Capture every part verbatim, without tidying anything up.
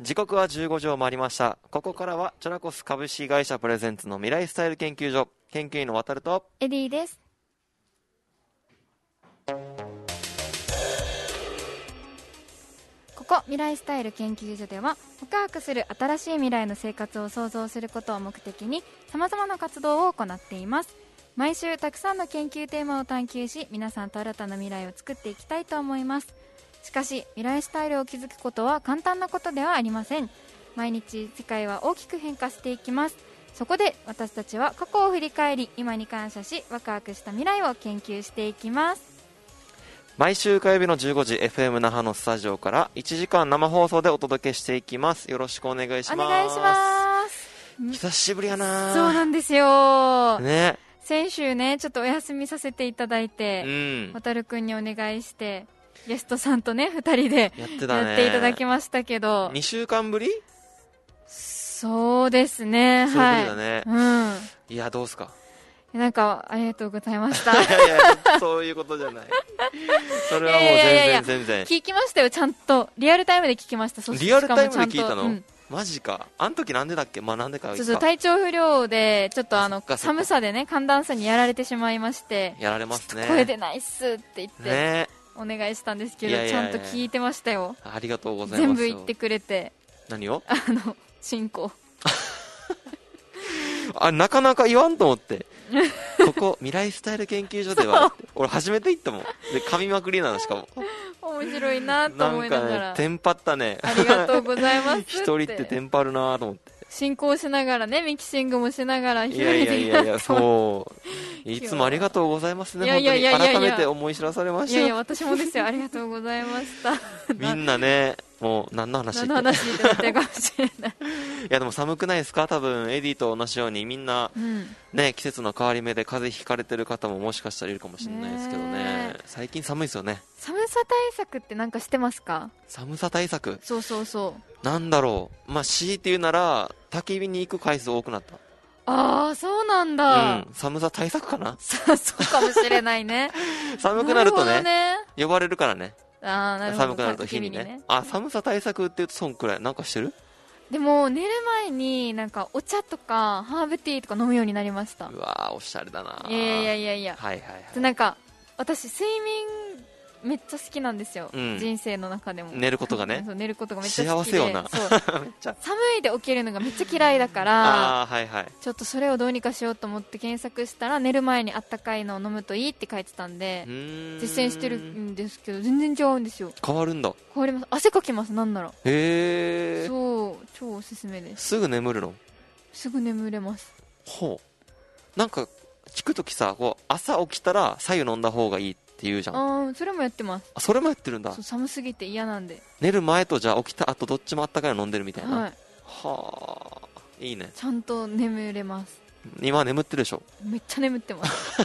時刻はじゅうごじを回りました。ここからはチョラコス株式会社プレゼンツの未来スタイル研究所、研究員の渡るとエディです。ここ未来スタイル研究所では、ワクワクする新しい未来の生活を創造することを目的に様々な活動を行っています。毎週たくさんの研究テーマを探求し、皆さんと新たな未来を作っていきたいと思います。しかし未来スタイルを築くことは簡単なことではありません。毎日世界は大きく変化していきます。そこで私たちは過去を振り返り、今に感謝し、ワクワクした未来を研究していきます。 毎週火曜日のじゅうごじ エフエム 那覇のスタジオからいちじかん生放送でお届けしていきます。よろしくお願いします。 お願いします。 久しぶりやな。 そうなんですよ、 ね、 先週ねちょっとお休みさせていただいて、 うん、 渡るくんにお願いしてゲストさんとねふたりでやってたね、 やっていただきましたけど、 にしゅうかんぶり。 そうですね、 そういうことだね、 はい、 うん、いやどうすか。 なんかありがとうございました。 いやいやそういうことじゃない。それはもう全然いやいやいや全然聞きましたよ、ちゃんとリアルタイムで聞きました。そリアルタイムで聞いたの、 うん、 マジか。あの時なんでだっけ。まあなんでかそうそう、体調不良でちょっとあのあ寒さでね、寒暖差にやられてしまいまして、 やられますね、 声出ないっすって言って、 ね、 お願いしたんですけど、 いやいやいやちゃんと聞いてましたよ。 ありがとうございます。 全部言ってくれて。 何を。 あの進行あ、なかなか言わんと思ってここ未来スタイル研究所では俺初めて行ったもんで、噛みまくりなの。しかも面白いなと思いながら、 なんかねテンパったね。 ありがとうございますって一人ってテンパるなと思って、 進行しながらね、ミキシングもしながら、 いやいやいやいや、そういつもありがとうございますね。本当に改めて思い知らされました。 いやいや私もですよ、ありがとうございましたみんなね、もう何の話何の話になってるかもしれないいやでも寒くないですか。多分エディと同じようにみんな、うん、ね、季節の変わり目で風邪ひかれてる方ももしかしたらいるかもしれないですけどね。最近寒いですよね。 寒さ対策って何かしてますか。 寒さ対策、 そうそうそう、 なんだろう、まあ強いて言うなら焚き火に行く回数多くなった。 ああそうなんだ、うん、 寒さ対策かなそうかもしれないね寒くなると ね, ね呼ばれるからね。 あなるほど、 寒くなると日に ね, にねあ、寒さ対策って言うとそんくらい。なんかしてる。 でも寝る前になんかお茶とかハーブティーとか飲むようになりました。 うわーおしゃれだな。 いやいやいやいや、 はいはいはい、 なんか私睡眠めっちゃ好きなんですよ、うん、人生の中でも寝ることがねそう寝ることがめっちゃ好きで、 幸せよなそうめっちゃ寒いで起きるのがめっちゃ嫌いだからあ、はいはい、 ちょっとそれをどうにかしようと思って検索したら、寝る前にあったかいのを飲むといいって書いてたんで実践してるんですけど、全然違うんですよ。 変わるんだ。 変わります。汗かきます。なんなら。 へー、 そう超おすすめです。 すぐ眠るの。 すぐ眠れます。 ほう、なんか聞くときさ、こう朝起きたら白湯飲んだ方がいいって言うじゃん。 ああそれもやってます。 あ、それもやってるんだ。 そう寒すぎて嫌なんで。 寝る前とじゃあ起きた後どっちもあったかいの飲んでるみたいな。はい、はあ、いいね。 ちゃんと眠れます。 今眠ってるでしょ。めっちゃ眠ってます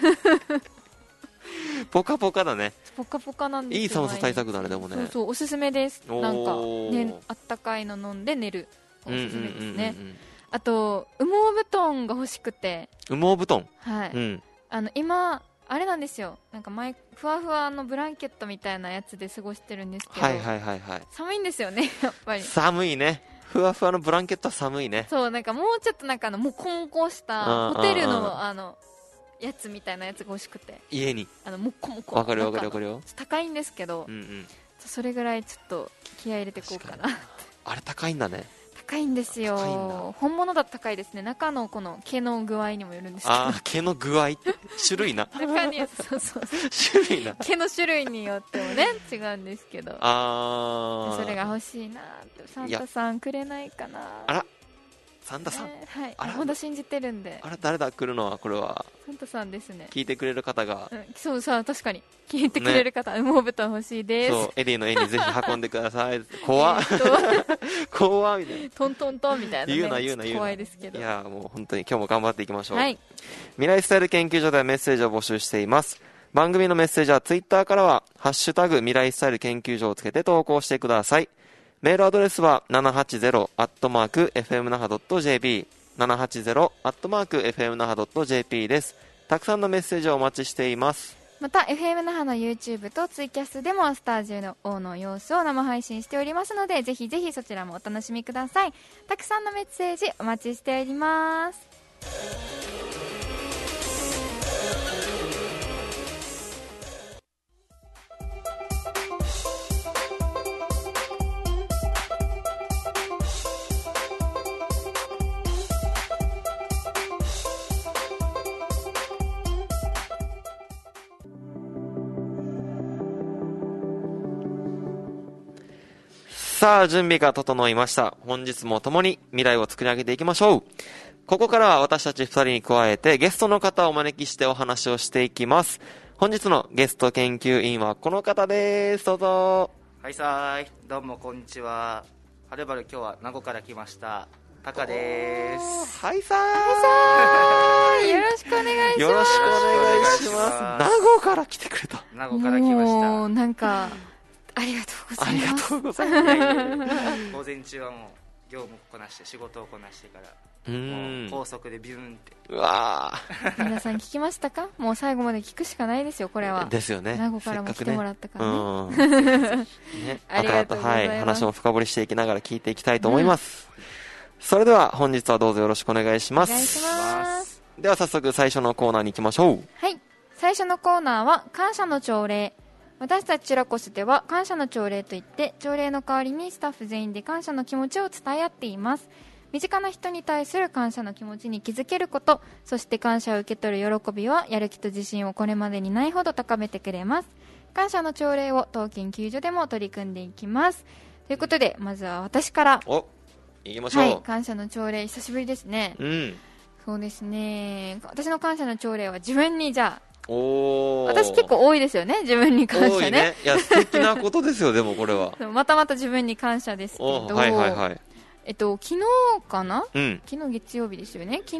ポカポカだね。 ポカポカなんですよ。 いい寒さ対策だね。でもね、 そうそうおすすめです。なんか、ね、あったかいの飲んで寝る、おすすめですね。あと羽毛布団が欲しくて。 羽毛布団、 はい、 うん、 あの今あれなんですよ、なんか前ふわふわのブランケットみたいなやつで過ごしてるんですけど、 はいはいはいはい、 寒いんですよねやっぱり。 寒いね。ふわふわのブランケットは寒いね。 そうなんかもうちょっとなんかあのもこもこしたホテルのあのやつみたいなやつが欲しくて、 家にあのもこもこ、 わかるわかるわかるよ。 高いんですけど、うんうん、それぐらいちょっと気合い入れていこうかな。 あれ高いんだね。 高いんですよ。本物だと高いですね。中のこの毛の具合にもよるんですけど。あー、毛の具合って種類な。 中にそうそう種類な。 毛の種類によってもね違うんですけど。 あそれが欲しいなって。サンタさんくれないかな。 あら、サンタさん、 えー、はい、あらまだ信じてるんで。 あら誰だ来るのは。これはサンタさんですね。 聞いてくれる方が、 うん、そうさ確かに聞いてくれる方、ね、羽毛布団欲しいです。 そうエディの絵にぜひ運んでください怖っ怖っみたいな、 トントントンみたいな、ね、 言うな言うな言うな、 怖いですけど。 いやもう本当に今日も頑張っていきましょう、 はい、 未来スタイル研究所ではメッセージを募集しています。番組のメッセージはツイッターからはハッシュタグ未来スタイル研究所をつけて投稿してください。メールアドレスは ななはちゼロ アットマーク エフエム 那覇 ドット ジェーピー ななはちゼロ アットマーク エフエム 那覇 ドット ジェーピー です。たくさんのメッセージをお待ちしています。 また エフエム 那覇の YouTube とツイキャスでもスタジオの様子を生配信しておりますので、ぜひぜひそちらもお楽しみください。たくさんのメッセージお待ちしております。 さあ、準備が整いました。本日も共に未来を作り上げていきましょう。ここからは私たち二人に加えてゲストの方をお招きしてお話をしていきます。本日のゲスト研究員はこの方です。どうぞ。 はいさーい、どうもこんにちは。はるばる今日は名護から来ましたタカです。 はいさーい。 はいさーい。よろしくお願いします。 よろしくお願いします。名護から来てくれた。 名護から来ました。 もうなんかありがとうございます。 ありがとうございます。 午前中はもう業務をこなして仕事をこなしてからうーんもう高速でビューンって。 うわー皆さん聞きましたか？もう最後まで聞くしかないですよこれは。 ですよね。 名護からも来てもらったからね。 うんね、 ありがとうございます。 はい、話も深掘りしていきながら聞いていきたいと思います、うん、それでは本日はどうぞよろしくお願いします。 お願いします。 では早速最初のコーナーに行きましょう。 はい、最初のコーナーは感謝の朝礼。私たちチュラコスでは感謝の朝礼といって朝礼の代わりにスタッフ全員で感謝の気持ちを伝え合っています。身近な人に対する感謝の気持ちに気づけること、そして感謝を受け取る喜びはやる気と自信をこれまでにないほど高めてくれます。感謝の朝礼を当研究所でも取り組んでいきます。ということでまずは私からお行きましょう。 はい、感謝の朝礼久しぶりですね。 うん、 そうですね。私の感謝の朝礼は自分にじゃあお私結構多いですよね、自分に感謝ね。 多いね。いや素敵なことですよでもこれはまたまた自分に感謝ですけど、 はいはいはい、 えっと昨日かな、 うん、 昨日月曜日ですよね。昨日、うん、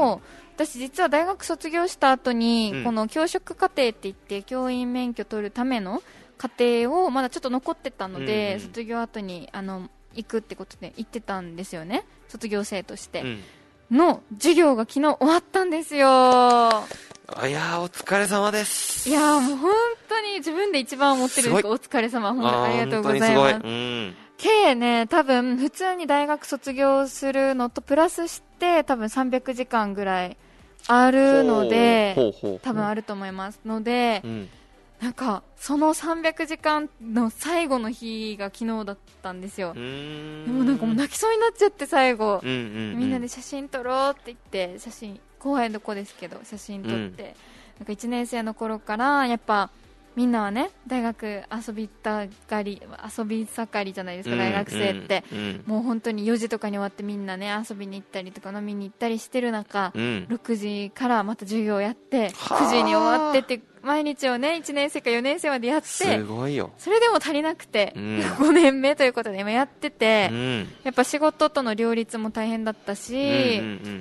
私実は大学卒業した後に、うん、この教職課程って言って教員免許取るための課程をまだちょっと残ってたので、うん、卒業後にあの行くってことで行ってたんですよね、卒業生として、うんの授業が昨日終わったんですよ。 いやーお疲れ様です。 いやーもう本当に自分で一番思ってるんですけど、お疲れ様、本当にありがとうございます。うん、計ね多分普通に大学卒業するのとプラスして多分さんびゃくじかんぐらいあるので、 ほうほうほう多分あると思いますので、うん、なんかそのさんびゃくじかんの最後の日が昨日だったんですよ。でもなんかもう泣きそうになっちゃって最後、うんうんうん、みんなで写真撮ろうって言って写真後輩の子ですけど写真撮って、うん、なんかいちねん生の頃からやっぱみんなはね大学遊びたがり遊び盛りじゃないですか、うん、大学生って、うん、もう本当によじとかに終わってみんなね遊びに行ったりとか飲みに行ったりしてる中、うん、ろくじからまた授業をやってくじに終わってって毎日をねいちねん生かよねん生までやってすごいよ。 それでも足りなくて、うん、ごねんめということで今やってて、うん、やっぱ仕事との両立も大変だったし、うんうんうん、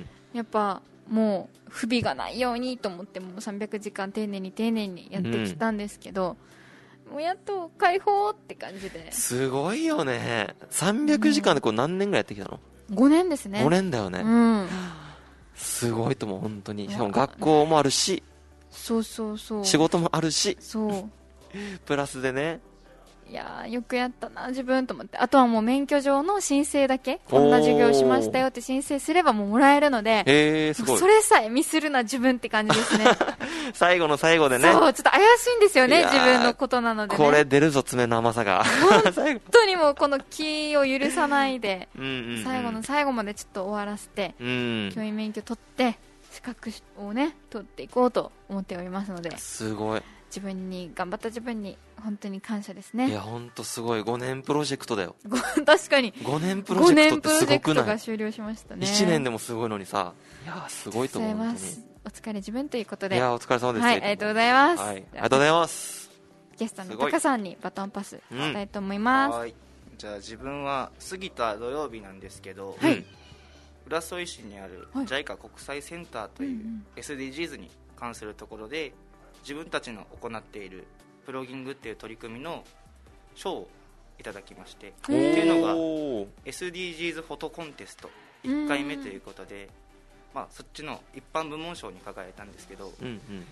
やっぱもう不備がないようにと思ってもうさんびゃくじかん丁寧に丁寧にやってきたんですけど、うん、もうやっと解放って感じで。 すごいよね。さんびゃくじかんでこう何年ぐらいやってきたの？ ごねんですね。 ごねんだよね、うん、すごいと思う本当に。しかも学校もあるし、 そうそうそう仕事もあるし、 そうプラスでね。 いやーよくやったな自分と思って。あとはもう免許状の申請だけこんな授業しましたよって申請すればもうもらえるので、 へーすごい。 それさえミスるな自分って感じですね最後の最後でね。 そうちょっと怪しいんですよね自分のことなので、ね、 これ出るぞ爪の甘さが本当にもうこの気を許さないでうんうん、うん、最後の最後までちょっと終わらせて、うん、教員免許取って資格をね取っていこうと思っておりますので、 すごい自分に頑張った自分に本当に感謝ですね。 いや本当すごいごねんプロジェクトだよ確かにごねんプロジェクトってすごくない？ごねんプロジェクトが終了しましたね。 いちねんでもすごいのにさ、いやすごいと思う。 ありがとうございます。お疲れ自分ということで、 いやお疲れ様です。 はい、ありがとうございます、はい、 ありがとうございます。 ゲストのタカさんにバトンパスしたいと思います、うん、 はいじゃあ自分は過ぎた土曜日なんですけど、 はい、 浦添市にある ジャイカ 国際センターという エスディージーズ に関するところで自分たちの行っているプロギングっていう取り組みの賞をいただきまして、っていうのが エスディージーズ フォトコンテストいっかいめということで、まあ、そっちの一般部門賞に輝いたんですけど、うんうんうん、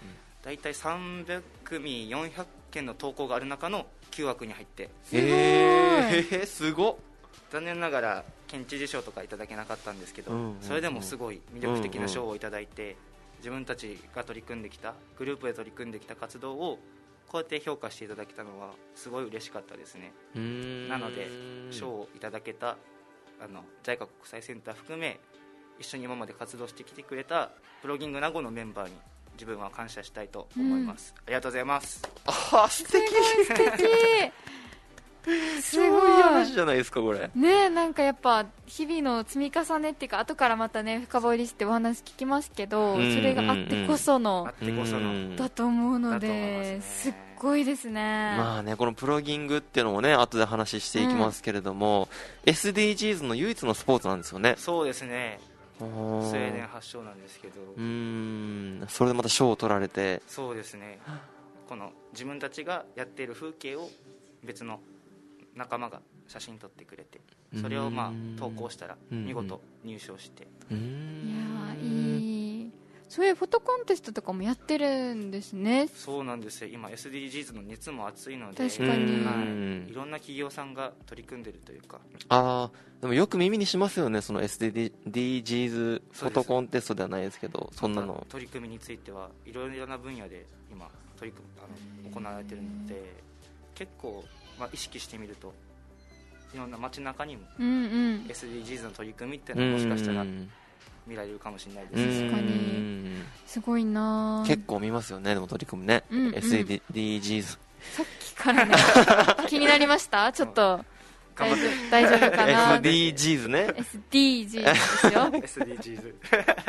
だいたいさんびゃくくみよんひゃっけんの投稿がある中のきゅうわくに入って、 えー、すごっ。 残念ながら県知事賞とかいただけなかったんですけど、 うんうんうん、 それでもすごい魅力的な賞をいただいて、うんうん、自分たちが取り組んできたグループで取り組んできた活動をこうやって評価していただけたのはすごい嬉しかったですね。 うーん、 なので賞をいただけたあの ジャイカ 国際センター含め一緒に今まで活動してきてくれたプロギング名護のメンバーに自分は感謝したいと思います、うん、ありがとうございます。 あ、素敵、 すごい素敵すごい話じゃないですかこれね。なんかやっぱ日々の積み重ねっていうか、後からまたね深掘りしてお話聞きますけど、それがあってこその、 あってこそのだと思うので、すっごいですね。 まあね、このプロギングっていうのもね後で話していきますけれども、うん、エスディージーズ の唯一のスポーツなんですよね。 そうですね、スウェーデン発祥なんですけど、 うーん、それでまた賞を取られて。 そうですね、この自分たちがやっている風景を別の仲間が写真撮ってくれて、それをまあ投稿したら見事入賞して、 うーん、 いやいい。そういうフォトコンテストとかもやってるんですね。 そうなんですよ、今 エスディージーズ の熱も熱いので、 確かに、 はい、いろんな企業さんが取り組んでるというか。 ああ、でもよく耳にしますよね、その エスディージーズ フォトコンテストではないですけど、そんなの取り組みについてはいろいろな分野で今取り組あの行われているので、結構、まあ、意識してみるといろんな街中にも エスディージーズ の取り組みっていうのはもしかしたら見られるかもしれないですし、 確かにすごいな。 結構見ますよね、でも取り組むね、うんうん、エスディージーズさっきからね気になりました。ちょっと大丈夫大丈夫かな。 エスディージーズ ね、 エスディージーズ ですよエスディージーズ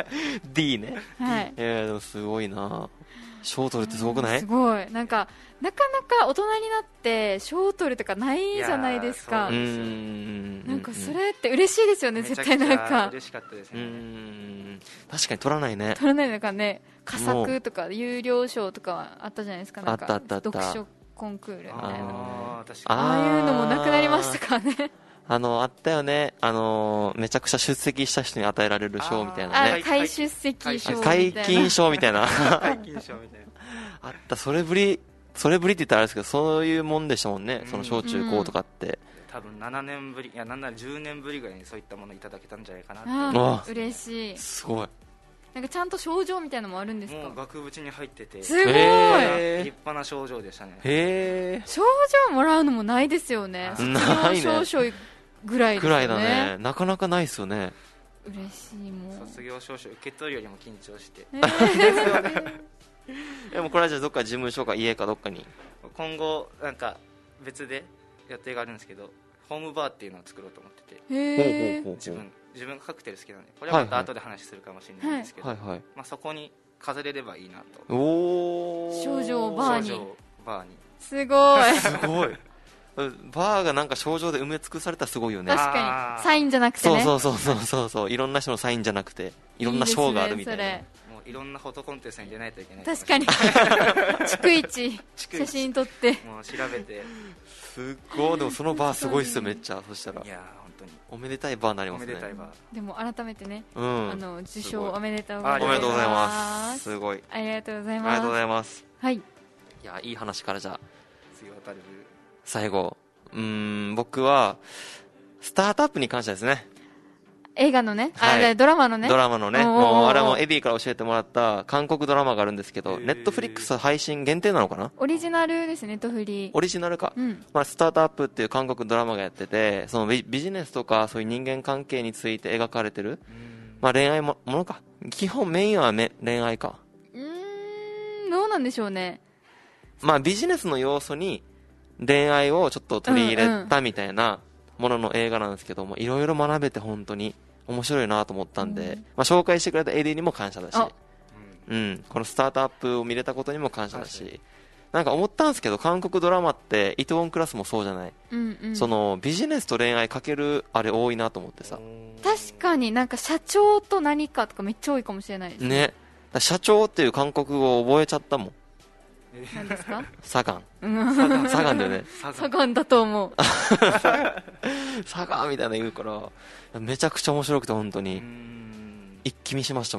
D ね、 はい、 えー、でもすごいな。賞取るってすごくない？ すごい。なんかなかなか大人になって賞取るとかないじゃないですか。 うーん、 なんかそれって嬉しいですよね。絶対なんか嬉しかったですね。 うーん、確かに取らないね。 取らないのかね。佳作とか有料賞とかあったじゃないですか。なんかあったあったあった。 読書コンクールみたいな。 あ, 確かああいうのもなくなりましたからね。 あのあったよね、あのめちゃくちゃ出席した人に与えられる賞みたいなね。 あ、皆出席賞みたいな、 解禁賞みたいな解禁賞みたいなあった。それぶりそれぶりって言ったらあれですけど、そういうもんでしたもんね、うん、その小中高とかって、うん、 多分ななねんぶり、いやなんならじゅうねんぶりぐらいにそういったものいただけたんじゃないかなって。 あ、嬉しい。 すごい。 なんかちゃんと賞状みたいなのもあるんですか？ もう額縁に入ってて、 すごい立派な賞状でしたね。 へー、 賞状もらうのもないですよね。 ないね、 卒業証書ぐらいですよね。 ぐらいだね。なかなかないですよね。 嬉しい。もう卒業証書受け取るよりも緊張して、 えー、 でもこれはじゃあどっか事務所か家かどっかに今後なんか別で予定があるんですけど、ホームバーっていうのを作ろうと思ってて、 へー、 自分自分がカクテル好きなので、これはまた後で話するかもしれないんですけど、 はいはい、 まあ、そこに飾れればいいなと。 おー、賞状バーに。 賞状バーに。 すごいすごいバーがなんか賞状で埋め尽くされたらすごいよね。 確かにサインじゃなくてね。 そうそうそうそうそう、いろんな人のサインじゃなくていろんな賞があるみたいな。いいですね、 もういろんなフォトコンテストに出ないといけない。 確かに逐一写真撮ってもう調べて。 すごい。でもそのバーすごいっすよめっちゃ。そしたらいや本当におめでたいバーになりますね。 おめでたいバー。 でも改めてね、 うん、 あの受賞おめでとうございます。 おめでとうございます。すごい、 ありがとうございます。 ありがとうございます。 はい、 いやいい話からじゃあ次渡る最後、うーん僕はスタートアップに関してですね。 映画のね、 はい、 あドラマのね、 ドラマのね、もうあれはもうエディから教えてもらった韓国ドラマがあるんですけど、ネットフリックス配信限定なのかな。 オリジナルですね、ネットフリーオリジナルか、 うん、 まあ、スタートアップっていう韓国ドラマがやってて、その ビ, ビジネスとかそういう人間関係について描かれてる、まあ、恋愛もものか。基本メインはめ恋愛か。 うーん、どうなんでしょうね。 まあビジネスの要素に恋愛をちょっと取り入れたみたいなものの映画なんですけども、いろいろ学べて本当に面白いなと思ったんで、うん、まあ、紹介してくれた エーディー にも感謝だし、うん、このスタートアップを見れたことにも感謝だし、なんか思ったんですけど、韓国ドラマってイテウォンクラスもそうじゃない、 うんうん、 そのビジネスと恋愛かけるあれ多いなと思ってさ。 確かになんか社長と何かとかめっちゃ多いかもしれないですね。 ね、社長っていう韓国語を覚えちゃったもん。 何ですか？ サガン。サガンだよね。 サガンだと思う。 サガンみたいな言うからめちゃくちゃ面白くて本当に一気見しましたもん。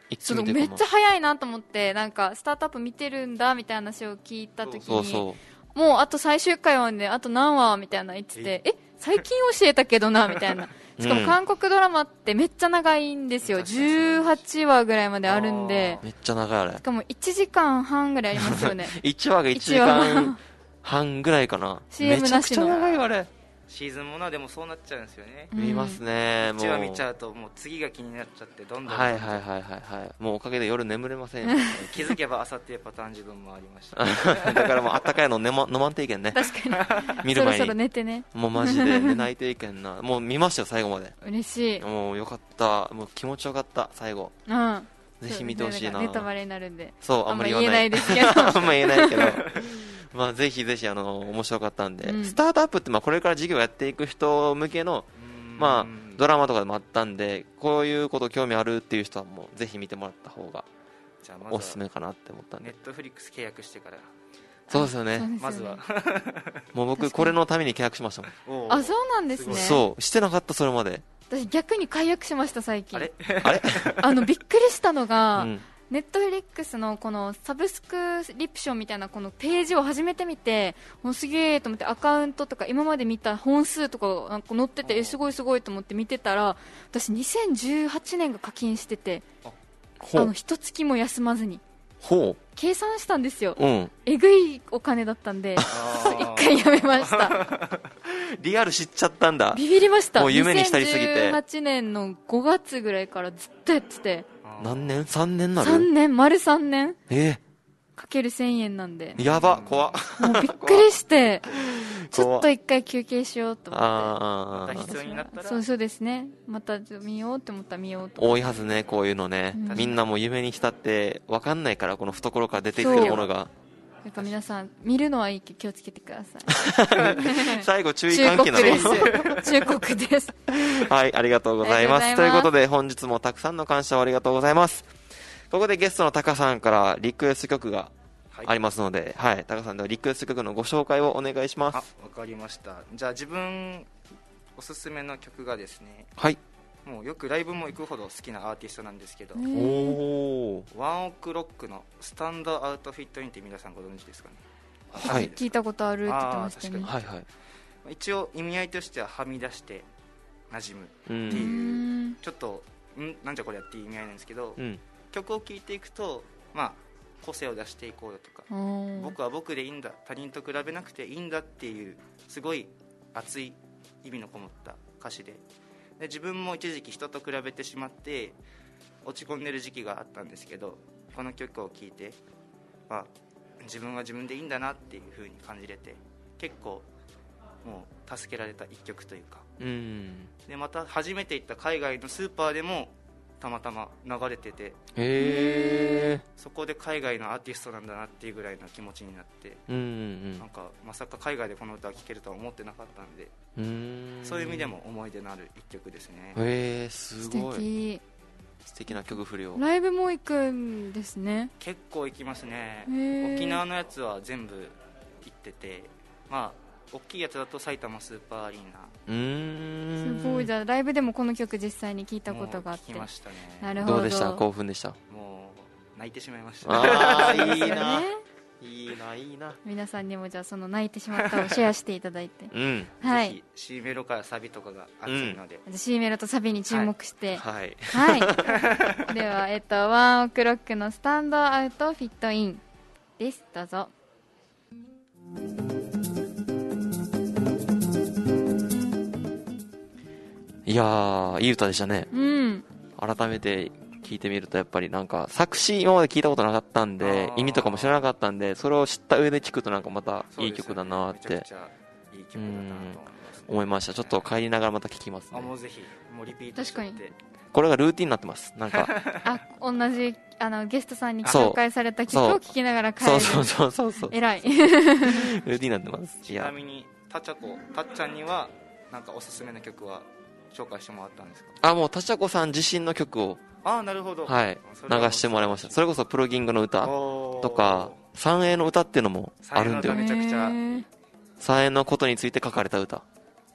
そのめっちゃ早いなと思って、なんかスタートアップ見てるんだみたいな話を聞いたときに、そうそうそうもうあと最終回まであと何話みたいな言ってて、え最近教えたけどなみたいな。しかも韓国ドラマってめっちゃ長いんですよ、うん、じゅうはちわぐらいまであるんで、 めっちゃ長いあれ。 しかもいちじかんはんぐらいありますよねいちわがいちじかんはんぐらいかなシーエム なしの。 めちゃくちゃ長いあれ。 シーズンものはでもそうなっちゃうんですよね、 うん、見ますね。 いちわ見ちゃうともう次が気になっちゃってどんどんはいはいはいはいはいもうおかげで夜眠れません気づけば朝っていうパターン自分もありましただからもうあったかいの飲ま飲まんといけんね。 確かに見る前にそろそろ寝てね。 もうマジで寝ないといけんな。もう見ましたよ最後まで。 嬉しい。 もうよかった、もう気持ちよかった最後。 うん、 ぜひ見てほしいな。 ネタバレになるんでそうあんまり言わない、 あんま言えないですけどあんま言えないけどまあぜひぜひあの面白かったんで、うん、スタートアップってまあこれから事業やっていく人向けのまあドラマとかでもあったんで、こういうこと興味あるっていう人はもうぜひ見てもらった方がおすすめかなって思ったんで。 ネットフリックス契約してから。 そうですよね、 まずはもう僕これのために契約しましたもん。 あ、そうなんですね。 そうしてなかったそれまで。 私逆に解約しました最近。 あれあれあのびっくりしたのが、 うんネットフリックスのこのサブスクリプションみたいなこのページを初めて見て、もうすげえと思って、アカウントとか今まで見た本数とかなんか載ってて、えすごいすごいと思って見てたら、私にせんじゅうはちねんが課金してて、あの一月も休まずにほう計算したんですよ、 うん、 えぐいお金だったんで一回やめましたリアル知っちゃったんだ。 ビビりました。 もう夢に浸りすぎてにせんじゅうはちねんのごがつぐらいからずっとやってて。 何年 ?さん 年なる ?さん 年丸さんねんえー、かけるせんえんなんでやば怖っ。 もうびっくりしてちょっと一回休憩しようと思って。 あまた必要になったらそうそうですね、また見ようって思ったら見ようと思って。 多いはずねこういうのね、うん、みんなも夢に浸って分かんないから、この懐から出てくるものが。 なんか皆さん見るのはいいけど気をつけてください最後注意喚起なの忠告ですはい、ありがとうございます。ということで本日もたくさんの感謝をありがとうございます。ここでゲストのタカさんからリクエスト曲がありますので、はい、はい、タカさんではリクエスト曲のご紹介をお願いします。 あ、わかりました。じゃあ自分おすすめの曲がですね、 はい、 もうよくライブも行くほど好きなアーティストなんですけど、 おワンオクロックのスタンドアウトフィットインって皆さんご存知ですかね。 はい、聞いたことあるって言ってましたね。 はいはい、 一応意味合いとしてははみ出して馴染むっていう、ちょっとんなんじゃこりゃっていう意味合いなんですけど、うん、曲を聴いていくと、まあ、個性を出していこうよとか、僕は僕でいいんだ、他人と比べなくていいんだっていうすごい熱い意味のこもった歌詞で、で自分も一時期人と比べてしまって落ち込んでる時期があったんですけど、この曲を聴いて、まあ、自分は自分でいいんだなっていう風に感じれて、結構もう助けられた一曲というか、うん、でまた初めて行った海外のスーパーでもたまたま流れてて、 へー、 そこで海外のアーティストなんだなっていうぐらいの気持ちになって、うんうんうん、なんかまさか海外でこの歌を聴けるとは思ってなかったんで、うーん、そういう意味でも思い出のある一曲ですね。 へー、すごい素敵、 素敵な曲振りを。 ライブも行くんですね。 結構行きますね。沖縄のやつは全部行ってて、まあ大きいやつだと埼玉スーパーアリーナ。 うーん、 すごい。じゃあライブでもこの曲実際に聞いたことがあって。 聞きましたね。 なるほど。 どうでした？興奮でした？ もう泣いてしまいました。 ああいいないいないいな。 皆さんにもじゃあその泣いてしまったをシェアしていただいて、 うん、 はい、 ぜひ C メロからサビとかが熱いので、 うん、C メロとサビに注目して、 はい、 はいはい、では、えっと、ワンオクロックのスタンドアウトフィットインです。どうぞ。 いやー、いい歌でしたね。 うん、 改めて聞いてみるとやっぱりなんか作詞今まで聞いたことなかったんで、意味とかも知らなかったんで、それを知った上で聞くとなんかまたいい曲だなって、思いました。ちょっと帰りながらまた聞きますね。 あ、もうぜひもうリピートして。確かにこれがルーティンになってます。なんかあ、同じあのゲストさんに紹介された曲を聴きながら帰る。 そうそうそうそうそう。 偉い。 ルーティンになってます。 ちなみにたちゃこたっちゃんにはなんかおすすめの曲は紹介してもらったんですか？ あ、もうたちゃこさん自身の曲を、 あ、なるほど、 はい、流してもらいました。それこそプロギングの歌とか三栄の歌っていうのもあるんで、 めちゃくちゃ三栄のことについて書かれた歌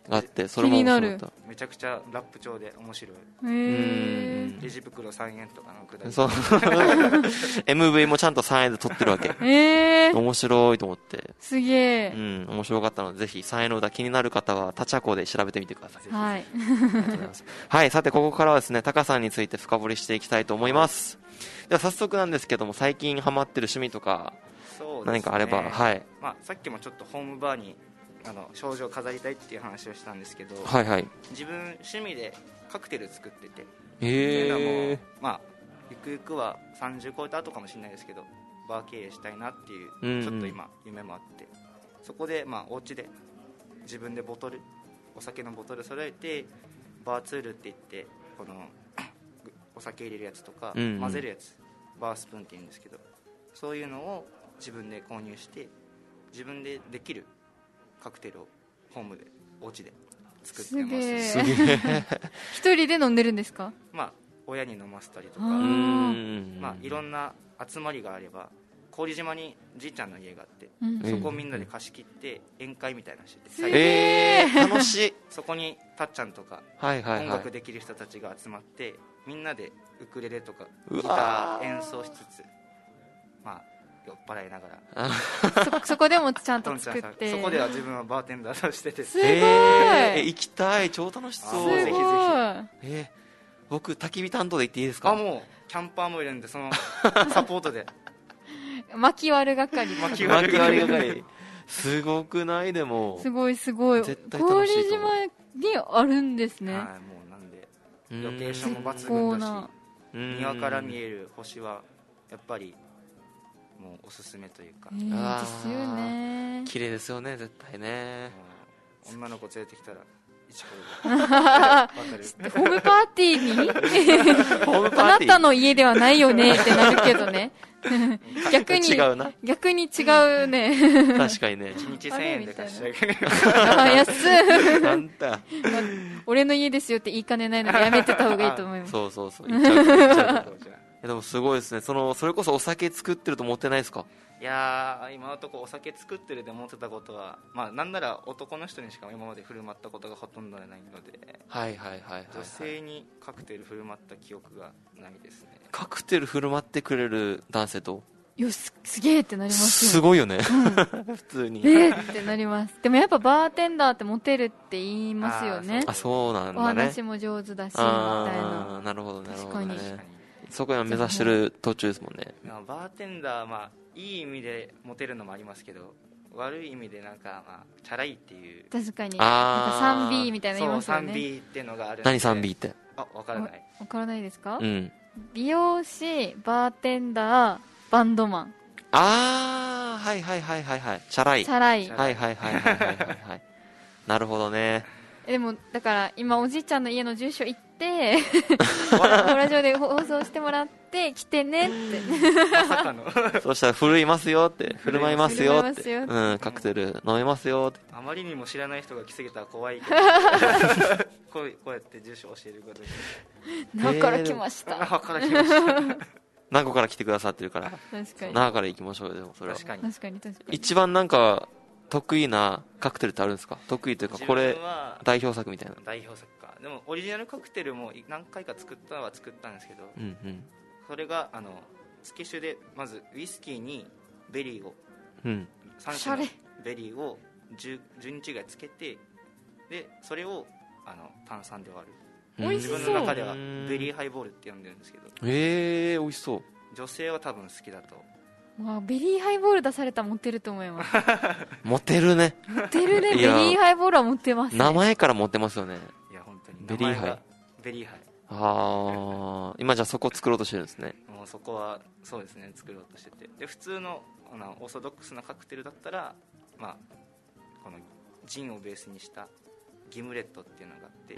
があって、それも面白かった。 めちゃくちゃラップ調で面白い。 へー、 レジ袋さんえんとかのくだり。 そうエムブイ もちゃんとさんえんで撮ってるわけ。 えー、 面白いと思って、 すげえ、 うん、面白かったので、ぜひさんえんの歌気になる方はタチャコで調べてみてください。 はい、 ありがとうございます。はい、さてここからはですね、タカさんについて深掘りしていきたいと思います。では早速なんですけども、最近ハマってる趣味とか何かあれば。はい、 まあ、さっきもちょっとホームバーにあの賞状を飾りたいっていう話をしたんですけど、 はいはい、 自分趣味でカクテル作ってて、 えー、 っていうのも、まあ、ゆくゆくはさんじゅう超えた後かもしれないですけど、バー経営したいなっていう、うんうん、ちょっと今夢もあって、そこでまあお家で自分でボトルお酒のボトル揃えて、バーツールって言ってこのお酒入れるやつとか、うんうん、混ぜるやつ、バースプーンって言うんですけど、そういうのを自分で購入して自分でできるカクテルをホームでお家で作ってます。 すげえ一人で飲んでるんですか？ まあ親に飲ませたりとか、まあいろんな集まりがあれば、郡島にじいちゃんの家があって、うん、そこをみんなで貸し切って宴会みたいなのしてて、 えー、楽しい。 そこにたっちゃんとか、 はいはいはい、 音楽できる人たちが集まって、みんなでウクレレとかギター演奏しつつ、まあ酔っ払いながら そ, そこでもちゃんと作って、 そこでは自分はバーテンダーとしてて、 すごい、えー、行きたい、超楽しそう。 ぜひぜひ、 えー、僕焚き火担当で行っていいですか？ あ、もうキャンパーもいるんで、そのサポートで薪割る係薪割る係すごくない？でもすごいすごい、 絶対楽しいと思う。 郡島にあるんですね。 はい、もうなんでロケーションも抜群だし、庭から見える星はやっぱりもうおすすめというか、 えー、ですよね。 綺麗ですよね、絶対ね。 女の子連れてきたらホームパーティーにあなたの家ではないよねってなるけどね逆に違うな、逆に違うね確かにね、 いちにちせんえんで貸してあげるあ、安いあんた俺の家ですよって言いかねないのでやめてた方がいいと思います。 そうそうそう、言っちゃう言っちゃうでもすごいですね。そのそれこそお酒作ってると思ってないですか？ いやー、今のところお酒作ってるで思ってたことは、まあ、なんなら男の人にしか今まで振る舞ったことがほとんどないので、 はいはいはいはい、はい、 女性にカクテル振る舞った記憶がないですね。 カクテル振る舞ってくれる男性と、 よす、すげーってなりますよ。 すごいよね、うん、普通にえーってなります。でもやっぱバーテンダーってモテるって言いますよね。 あ、そうなんだね。 お話も上手だしみたいな。 なるほどなるほど、ね、 確かにそこ今目指してる途中ですもんね。 バーテンダー、まあいい意味でモテるのもありますけど、悪い意味でなんか、まあ、チャラいっていう。 確かに、なんか スリービー みたいなの言いますよね。 そう スリービー っていうのがあるんで。 何 スリービー って？ あ、分からない。 分からないですか？ うん、 美容師、バーテンダー、バンドマン。 あー、はいはいはいはいはい、チャラい、 チャラい、 はいはいはいはいはいはいなるほどね。 でもだから今おじいちゃんの家の住所行ってラジオで放送してもらって来てねってまさかのそしたら振るいますよって、振る舞いますよって、うん、カクテル飲めますよって。 あまりにも知らない人が来すぎたら怖いけどこう、こうやって住所教えることで、 那覇から来ました、 那覇から来ました名護から来てくださってるから、 確かに那覇から行きましょうよ。でもそれは確かに確かに確かに。 一番なんか得意なカクテルってあるんですか？得意というかこれ代表作みたいな。 代表作か。でもオリジナルカクテルも何回か作ったは作ったんですけど、 うんうん、 それがあのつけ酒でまずウイスキーにベリーを、 うん、 さん種のベリーを 10, じゅうにちぐらいつけて、でそれをあの炭酸で割る。自分の中ではベリーハイボールって呼んでるんですけど、 えー、美味しそう。 女性は多分好きだと。 まあ、ベリーハイボール出されたらモテると思いますモテるね、 モテるね。ベリーハイボールはモテますね。 名前からモテますよね。 いや本当にベリーハイ、 ベリーハイ。 ああ、今じゃあそこ作ろうとしてるんですね。 もうそこはそうですね、作ろうとしてて、で普通のあのオーソドックスなカクテルだったら、まあ、このジンをベースにしたギムレットっていうのがあって、 うん、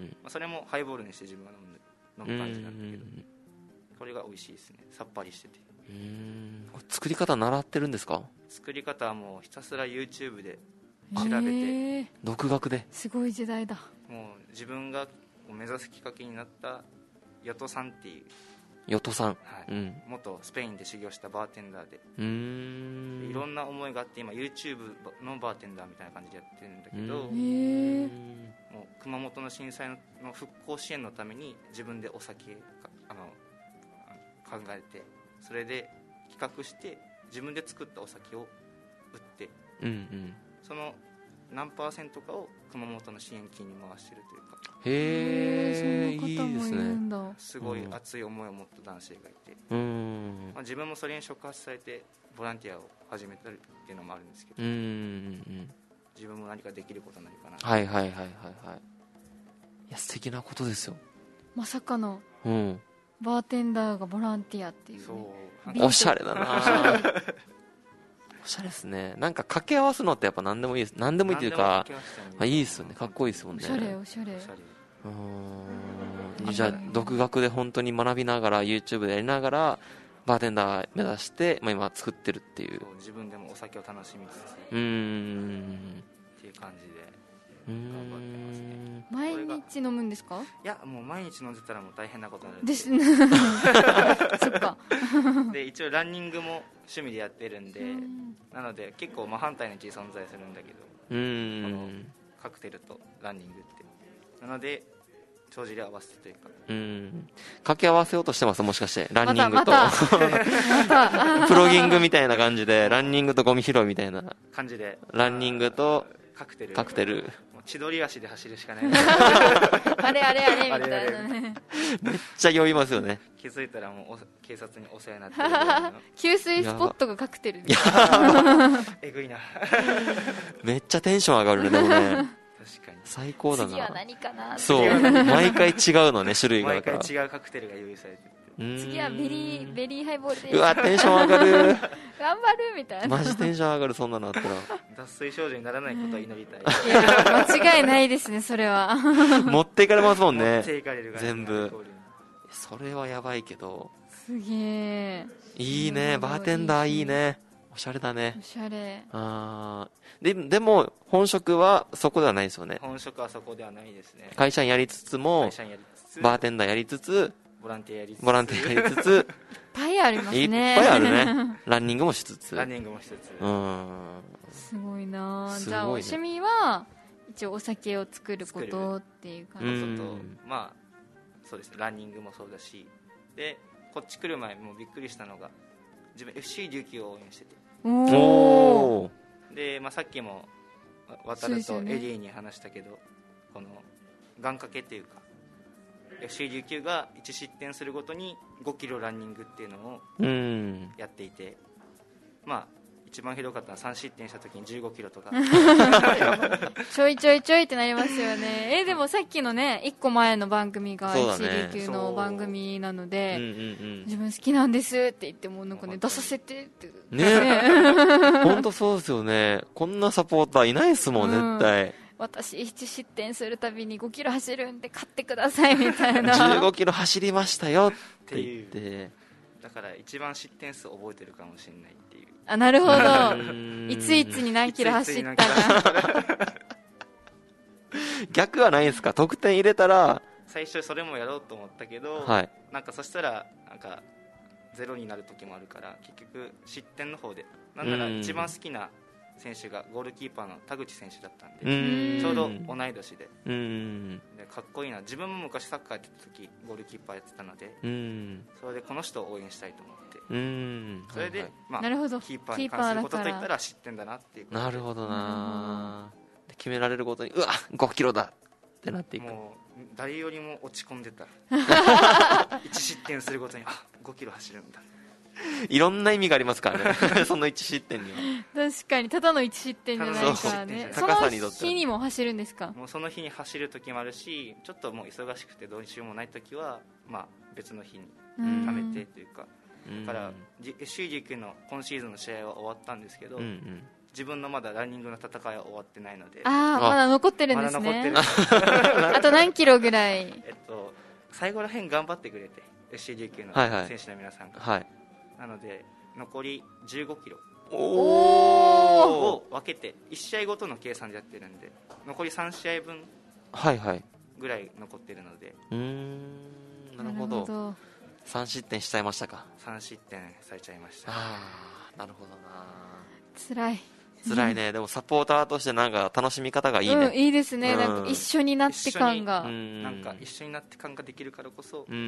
まあ、それもハイボールにして自分が飲む、飲む感じなんだけど、これが美味しいですね。さっぱりしてて。 うーん、作り方習ってるんですか？ 作り方はもうひたすら YouTube で調べて、えー、 独学で。 すごい時代だ。 もう自分が目指すきっかけになったヤトさんっていうヨトさん、 はいうん、 元スペインで修行したバーテンダーで、 うーんでいろんな思いがあって今 YouTube のバーテンダーみたいな感じでやってるんだけど、 うへえもう熊本の震災の復興支援のために自分でお酒かあの考えて、それで企画して自分で作ったお酒を売って、 うんうんその何パーセントかを熊本の支援金に回してるというか、 へえ、 そんいない方もいるですね。 んだ。 すごい熱い思いを持った男性がいて、 うーんまあ、自分もそれに触発されてボランティアを始めたっていうのもあるんですけど、 うんうんうん自分も何かできることないかな、 はいはいはいはいはい。いや素敵なことですよ。 まさかのうん。 バーテンダーがボランティアっていう、ね、 そうビートおしゃれだな。おしゃれですね。なんか掛け合わすのってやっぱ何でもいいです。何でもいいというか、あ、いいですよね。かっこいいですもんね。 おしゃれおしゃれ。 おしゃれうーん。じゃあ独学で本当に学びながら YouTube でやりながらバーテンダー目指して、まあ、今作ってるっていう。 そう自分でもお酒を楽しみつつうーん。 っていう感じでうーん頑張ってますね。 毎日飲むんですか？ いやもう毎日飲んでたらもう大変なことになるんでですそっか。 で一応ランニングも趣味でやってるんで、 うんなので結構真反対の位置に存在するんだけど、 うーこのん。 カクテルとランニングってなので帳尻合わせてというか、 うーん。掛け合わせようとしてますもしかして。ランニングと。 またまたプロギングみたいな感じで、ランニングとゴミ拾いみたいな。 感じでランニングとカクテルカクテル。 もう千鳥足で走るしかないあれあれあれみたいなね。 めっちゃ酔いますよね。 気づいたらもうお警察にお世話になってるぐらいの給水スポットがカクテルみたいえぐいなめっちゃテンション上がるね、でもね。 確かに最高だ次はな。 何かな。 そう。毎回違うのね、種類があ毎るから。 回違うカクテルが用意されてて、 うーん次はベリーベリーハイボールです。 うわ、テンション上がる。 頑張るみたいな。 マジテンション上がる、そんなのあったら。 脱水症状にならないことを祈りたいいや間違いないですね、それは。 持っていかれますもんね持って。いかれるからね全部アルコールにそれはやばいけど。 すげえ。 いいね、バーテンダーいいね。おしゃれだねお。しゃれ。 あーで、でも、本職はそこではないですよね。 本職はそこではないですね。 会社員やりつつも会、社員やりつつバーテンダーやりつつ、 ボランティアやりつつボランティアやりつつ、 いっぱいありますいっね。 ぱいあるね。ランニングもしつつ。 ランニングもしつつ、 うーん。 すごいなあ。 すごいねじゃあお趣味は一応お酒を作ることっていう感じ。 うんそうとまあそうですね、ランニングもそうだし、でこっち来る前もびっくりしたのが自分 エフシー 琉球を応援してて、 おお。 おー。 で、まあ、さっきもわ渡るとエリーに話したけど、この願掛けっていうか エフシー 琉球がいち失点するごとにごキロランニングっていうのをうん。 やっていて、まあ一番ひどかったのはさん失点した時にじゅうごキロとかちょいちょいちょいってなりますよね。えでもさっきのねいっこまえの番組がそうだねエフシー 琉球の番組なのうんで、 うん自分好きなんですって言ってもなんかね出させてってうん。ね本当そうですよね。こんなサポーターいないですもん、 うん絶対。 私いち失点するたびにごキロ走るんで買ってくださいみたいな。 じゅうごキロ走りましたよって言って。 だから一番失点数覚えてるかもしれないっていう。 あなるほうど。 んいついつに何キロ走ったいついつに何キロか。 逆はないんですか？得点入れたら、 最初それもやろうと思ったけど、 はい。 なんかそしたらなんかゼロになる時もあるから結局失点の方で、なんなら一番好きな選手がゴールキーパーの田口選手だったんうで、 ーん。 ちょうど同い年でうん。 でかっこいいな。自分も昔サッカーやってた時ゴールキーパーやってたので、 うん。 それでこの人を応援したいと思って、 うん。 それで、 はいはいまあなるほど。 キーパーに関することといったら失点だなっていうことで、 なるほどなで決められるごとに、うわごキロだってなっていく。 もう誰よりも落ち込んでたいち失点するごとにあごキロ走るんだ。 いろんな意味がありますからね。そのいち失点には。 確かにただのいち失点じゃないからね。 そそうの高さにとっては日にも走るんですか？ もうその日に走る時もあるし、ちょっともう忙しくてどうしようもない時は、まあ、別の日にうん貯めてというか、 うんだから エフシー 琉球の今シーズンの試合は終わったんですけど、 うんうん。 自分のまだランニングの戦いは終わってないので、 ああまだ残ってるんまですね。 だ残ってるあと何キロぐらい？ えっと、最後らへん頑張ってくれて エフシー 琉球のはいはい選手の皆さんが、 はい。 なので残りじゅうごキロおおを分けていち試合ごとの計算でやってるんで、残りさん試合分はいはい。 ぐらい残ってるので、 うーん。なるほど。 さん失点しちゃいましたか。 さん失点されちゃいました。 ああ、なるほどな。 辛い辛いね。でもサポーターとしてなんか楽しみ方がいいね。 うん、いいですね、 うん、 なんか一緒になって感が、 なんか一緒になって感ができるからこそ、うん、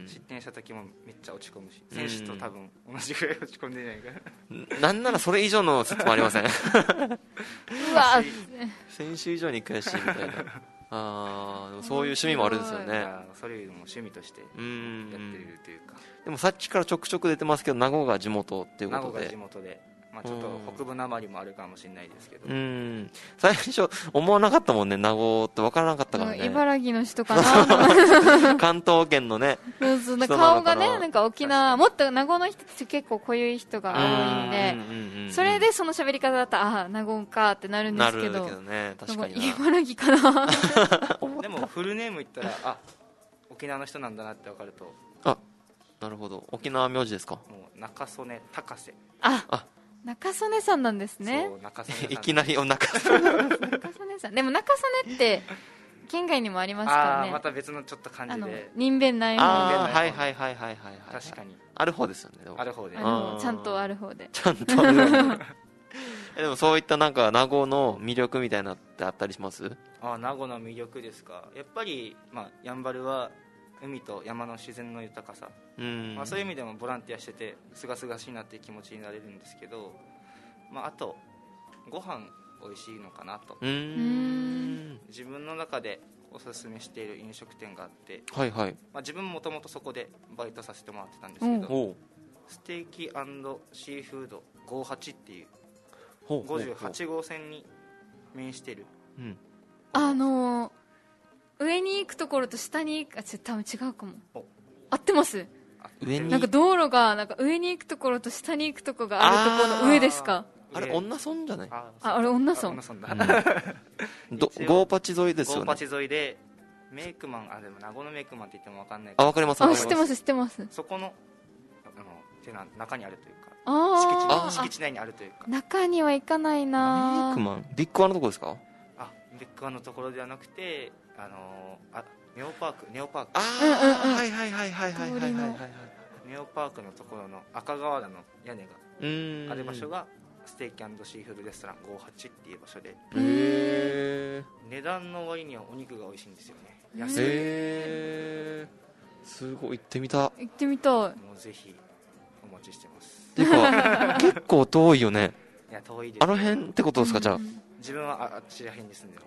失点した時もめっちゃ落ち込むし、選手と多分同じぐらい落ち込んでないからなんならそれ以上の説もありませんうわ選手以上に悔しいみたいなあでもそういう趣味もあるんですよね。 それよりも趣味としてやってるというか。 でもさっきからちょくちょく出てますけど、名護が地元っていうことで。 名護が地元で、まあ、ちょっと北部なまりもあるかもしれないですけど、 うん、最初思わなかったもんね、名護って分からなかったからね、 うん、茨城の人かな関東圏のねそうそう、顔がね、なんか沖縄、もっと名護の人って結構濃い人が多いんで、うん、それでその喋り方だったら、ああ名護かってなるんですけど、 なるけどね、確かにな、 茨城かなでもフルネーム言ったら、あ沖縄の人なんだなって分かると、 あなるほど、沖縄名字ですか。 もう中曽根高瀬、 ああ中曽根さんなんですね。 そう中曽根さんいきなりお中曽根中曽根さん、でも中曽根って県外にもありますからね。 あまた別のちょっと感じで人弁ない方。 あはいはいはいはいはいはい、 確かにある方ですよね。 ある方で、 あちゃんとある方でちゃんとある方ででもそういったなんか名護の魅力みたいなってあったりします？ あ名護の魅力ですか。やっぱり、まあ、やんばるは海と山の自然の豊かさ、うんまあ、そういう意味でもボランティアしててすがすがしいなっていう気持ちになれるんですけど、まあ、あとご飯美味しいのかなと。うーん自分の中でおすすめしている飲食店があって、はいはいまあ、自分もともとそこでバイトさせてもらってたんですけど、うん、ステーキ&シーフードごじゅうはちっていうごじゅうはち号線に面してる、うん、 あのー上に行くところと下に行く、あ、ちょっと多分違うかも。合ってます？上になんか道路がなんか上に行くところと下に行くところがあるところの上ですか？ あれ女村じゃない？ あ、あれ女村。 女村だ。 どゴーパチ沿いですよね。 ゴーパチ沿いでメイクマン、あでも名護のメイクマンって言っても分かんないあ、わかります。 あ、知ってます知ってます。 そこのあのてな中にあるというか、あ敷地敷地内にあるというか。 中には行かないな。 メイクマンビッグワンのとこですか？ あ、ビッグワンのところではなくて。あのー、あネオパークネオパークああ、うんうん、はいはいはいはいはいはいはいはいネオパークのところの赤瓦の屋根がある場所がステーキ&シーフードレストランごじゅうはちっていう場所で、へ値段の割にはお肉が美味しいんですよね。安い。 へすごい、行ってみた行ってみたい。もうぜひお待ちしてます。 ていうか結構遠いよね。 いや遠いです。 あの辺ってことですか？じゃあ自分はあっちら辺に住んでる。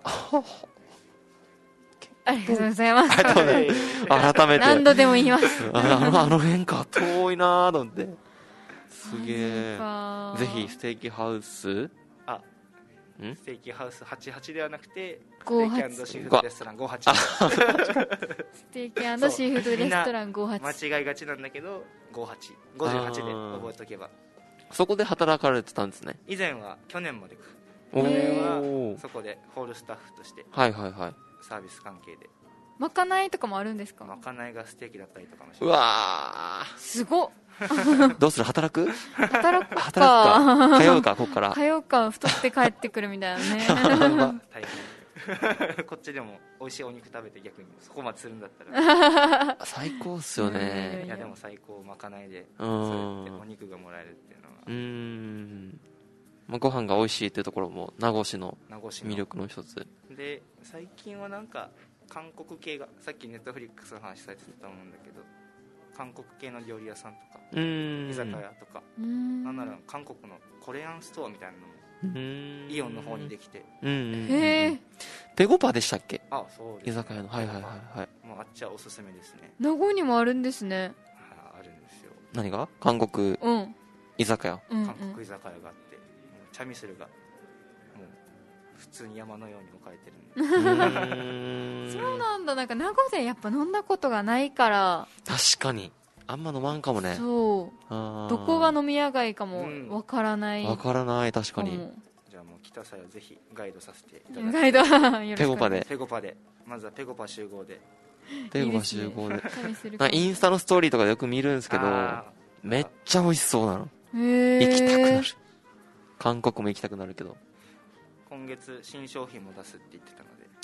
ありがとうございます。 改めて何度でも言います。 あの、あの辺か遠いなーと思って、すげえ。ぜひステーキハウス、 あステーキハウスはちじゅうはちではなくてステーキ&シーフードレストランごじゅうはちステーキ&シーフードレストランごじゅうはち間違いがちなんだけどごじゅうはち、ごじゅうはちで覚えとけば。 そこで働かれてたんですね。 以前は去年まで去年はそこでホールスタッフとしてはいはいはいサービス関係で。 まかないとかもあるんですか？ まかないがステーキだったりとかもしれない。 うわーすごっどうする？働く？ 働くか働くか通うかここから通うか太って帰ってくるみたいなね大変こっちでも美味しいお肉食べて逆にそこまでするんだったら最高っすよね。 いやでも最高、まかないでそうやってお肉がもらえるっていうのはうーん、 まあ、ご飯が美味しいっていうところも名護市の魅力の一つで、最近はなんか韓国系がさっきネットフリックスの話されてたと思うんだけど、韓国系の料理屋さんとか居酒屋とかなんなら韓国のコレアンストアみたいなのもイオンの方にできて、 へえペゴパでしたっけ？ あ、そうです、 居酒屋の、はいはいはいはい。 もうあっちはおすすめですね。 名護にもあるんですね。 あるんですよ。 何が？韓国居酒屋、 うん、 韓国居酒屋があって、チャミスルがもう普通に山のように置かれてるんでそうなんだ。なんか名護でやっぱ飲んだことがないから確かにあんま飲まんかもね。 そうどこが飲み屋街かもわからないわ、 うん、からない確かに。 じゃあもう来た際はぜひガイドさせていただきガイドペゴパでペゴパでまずはペゴパ集合でペゴパ集合でいい、ね、インスタのストーリーとかでよく見るんですけどめっちゃ美味しそうなの。 へ行きたくなる。韓国も行きたくなるけど今月新商品も出すって言ってたので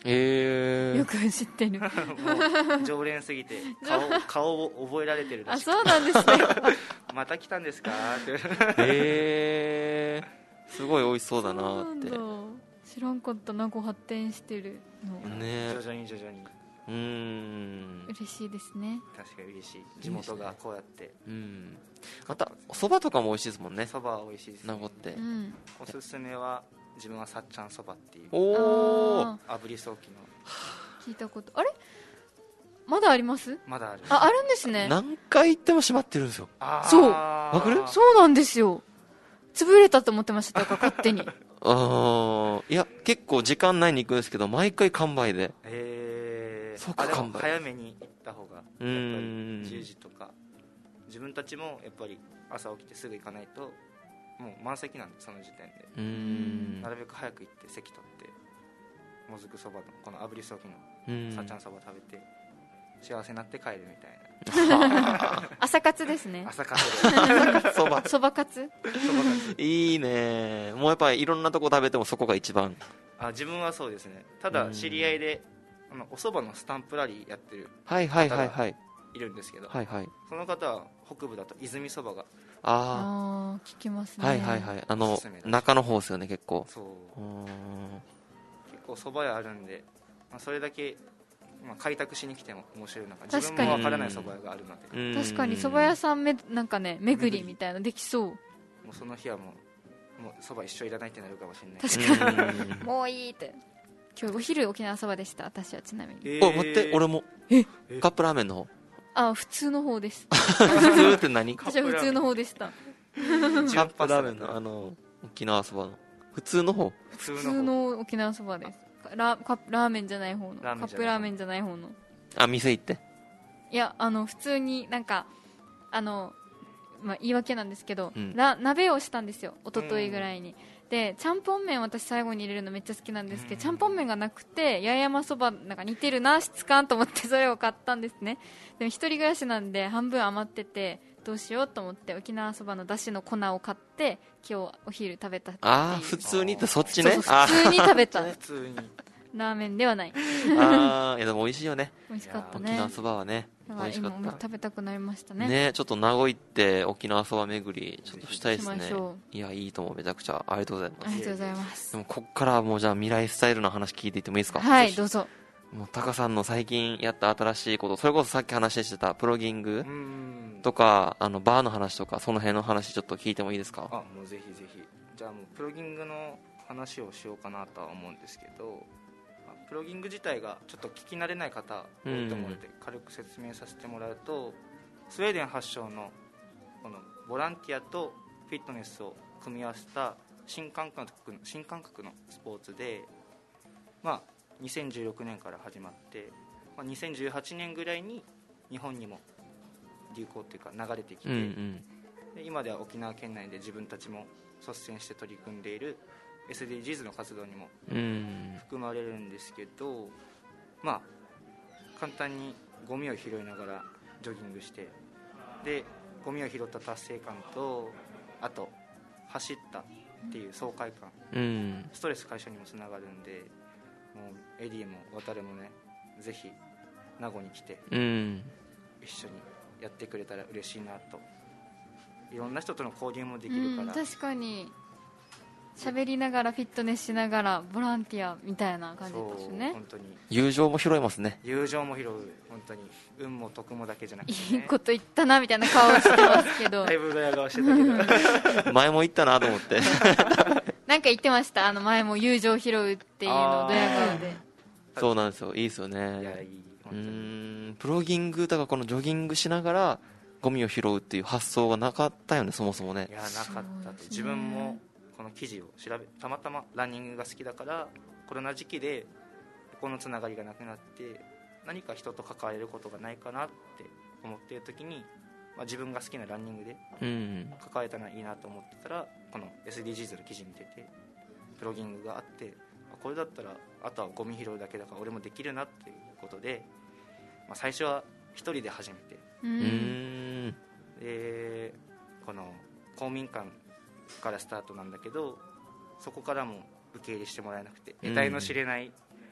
えー、 よく知ってる。 もう常連すぎて顔顔を覚えられてるらあ、 しくて、 そうなんですね。 また来たんですかってえー、すごい美味しそうだなーって。 そうなんだ。知らんかったな、ご発展してるの。 ね徐々に徐々に。 うーん、 嬉しいですね。 確かに嬉しい。地元がこうやってうん、またそばとかも美味しいですもんね、 そばは美味しいです、 名護って。 うん。 おすすめは自分はさっちゃんそばっていうおお、 あ炙り早期のー聞いたこと。あれまだあります？ まだある。 あ、あるんですね。 何回行っても閉まってるんですよ。 あーそうわかる？ そうなんですよ。潰れたと思ってました、だから勝手に。 あー、いや結構時間内に行くんですけど毎回完売で。 えー、 即完売あでも早めに行った方がやっぱうーんりじゅうじとか、自分たちもやっぱり朝起きてすぐ行かないともう満席なんで、その時点でうーんなるべく早く行って席取ってもずくそばのこの炙り早期のうんさっちゃんそば食べて幸せになって帰るみたいな朝活ですね。 朝活でそばそば活。 そば活いいね。もうやっぱりいろんなとこ食べてもそこが一番。 あ自分はそうですね。ただ知り合いであのおそばのスタンプラリーやってるはいはいはいはいいるんですけど、 はいはい。 その方は北部だと泉そばがああー、聞きますあ、 ね。 はいはいはい。あのおすすめだし中の方ですよね結構。 そううーん結構そば屋あるんで、まあ、それだけ、まあ、開拓しに来ても面白いのか、 確かに自分もわからないそば屋があるので、 うーん確かに蕎麦屋さんめなんかね、巡りみたいなできそう。 もうその日はもうもうそば一生いらないってなるかもしれない。 確かに。 うんもういいって。今日お昼沖縄そばでした、私は。ちなみに。 えーお待って俺もえカップラーメンの方。 あ、普通の方です。 普通って何？カ私は普通の方でした。 ップラーメンのあの沖縄そばの普通の方。 普通普通の方の沖縄そばです。ラカップラーメンじゃない方の。カラーメンじゃない方ップラーメンじゃない方の。 あ、店行って。 いや、あの普通になんかあの、まあ、言い訳なんですけど、 うんラ鍋をしたんですよ、一昨日ぐらいに。でちゃんぽん麺、私最後に入れるのめっちゃ好きなんですけど、ちゃんぽん麺がなくて八重山そばなんか似てるな、質感と思ってそれを買ったんですね。でも一人暮らしなんで半分余っててどうしようと思って沖縄そばのだしの粉を買って今日お昼食べたっていう。 ああ、普通にってそっちそうね。あそう普通に食べた普通にラーメンではない。 あー、いやでも美味しいよね。 美味しかったね。 沖縄そばはね。 だから美味しかった。 今も食べたくなりましたね。 ね、ちょっと名護行って沖縄そば巡りちょっとしたいですねしましょ。 いや、いいと思う。めちゃくちゃありがとうございます。 ありがとうございますで。もこっからはもうじゃあ未来スタイルの話聞いていってもいいですか？ はい、どうぞ。 もうタカさんの最近やった新しいこと、それこそさっき話してたプロギングうーんとか、あのバーの話とか、その辺の話ちょっと聞いてもいいですか？ あもうぜひぜひ。じゃあもうプロギングの話をしようかなとは思うんですけど、まあプロギング自体がちょっと聞き慣れない方多いと思うので、軽く説明させてもらうと、スウェーデン発祥のこのボランティアとフィットネスを組み合わせた新感覚の新感覚のスポーツで、まあ、にせんじゅうろくねんから始まって、まあ、にせんじゅうはちねんぐらいに日本にも流行というか流れてきて、 うんうんで今では沖縄県内で自分たちも率先して取り組んでいる エスディージーズ の活動にもうん含まれるんですけど、まあ簡単にゴミを拾いながらジョギングして、でゴミを拾った達成感と、あと走ったっていう爽快感、 うんストレス解消にもつながるんで、もうエディも渡るもね、ぜひ名護に来てうん一緒にやってくれたら嬉しいなと。いろんな人との交流もできるから、 うん、確かに喋りながらフィットネスしながらボランティアみたいな感じですよそうね。 本当に友情も拾えますね。 友情も拾う、本当に運も徳もだけじゃなくて、 いいね、 こと言ったなみたいな顔してますけどだいぶドヤ顔してたけど前も言ったなと思ってなんか言ってました、あの前も友情拾うっていうのをドヤ顔で。 そうなんですよ。いいですよいやね。 いいう本当ーにんプロギングだからこのジョギングしながらゴミを拾うっていう発想がなかったよね、そもそもねい。やなかったって、 そうですね自分もこの記事を調べ、たまたまランニングが好きだからコロナ時期でこのつながりがなくなって、何か人と関われることがないかなって思っている時に、まあ、自分が好きなランニングでうん関われたらいいなと思ってたら、この エスディージーズ の記事見ててプロギングがあって、あこれだったらあとはゴミ拾うだけだから俺もできるなっていうことで、まあ、最初は一人で始めて、 ううんーんでこの公民館からスタートなんだけど、そこからも受け入れしてもらえなくて、 うん得体の知れない